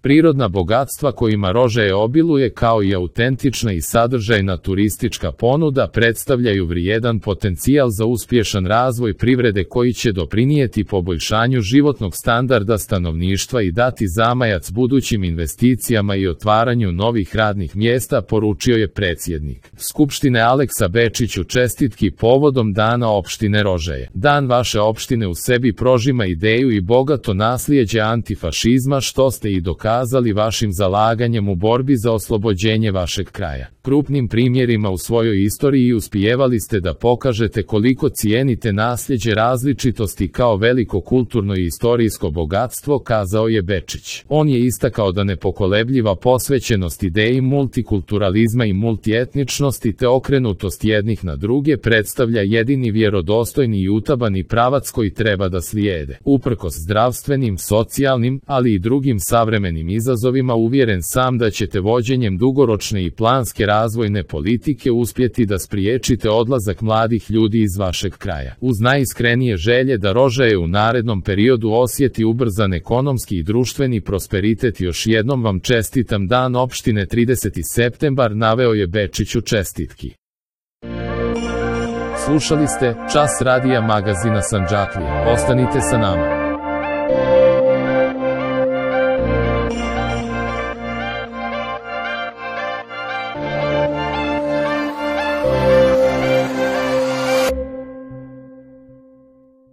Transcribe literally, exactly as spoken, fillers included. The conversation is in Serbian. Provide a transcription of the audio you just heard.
Prirodna bogatstva kojima Rožaje obiluje kao i autentična i sadržajna turistička ponuda predstavljaju vrijedan potencijal za uspješan razvoj privrede koji će doprinijeti poboljšanju životnog standarda stanovništva i dati zamajac budućim investicijama i otvaranju novih radnih mjesta, poručio je predsjednik Skupštine Aleksa Bečić u čestitki povodom Dana opštine Rožaje. Dan vaše opštine u sebi prožima ideju i bogato naslijeđe antifašizma, što ste i dokazali vašim zalaganjem u borbi za oslobođenje vašeg kraja. Krupnim primjerima u svojoj istoriji uspijevali ste da pokažete koliko cijenite nasljeđe različitosti kao veliko kulturno i istorijsko bogatstvo, kazao je Bečić. On je istakao da nepokolebljiva posvećenost ideji multikulturalizma i multietničnosti te okrenutost jednih na druge predstavlja jedini vjerodostojni i utabani pravac koji treba da slijede. Uprkos zdravstvenim, socijalnim, ali i drugim savremenim izazovima, uvjeren sam da ćete vođenjem dugoročne i planske razvojne politike uspjeti da spriječite odlazak mladih ljudi iz vašeg kraja. Uz najiskrenije želje da Rožaje u narednom periodu osjeti ubrzan ekonomski i društveni prosperitet, još jednom vam čestitam Dan opštine trideseti septembar, naveo je Bečić u čestitki. Slušali ste Čas radija magazina Sandžaklija. Ostanite sa nama.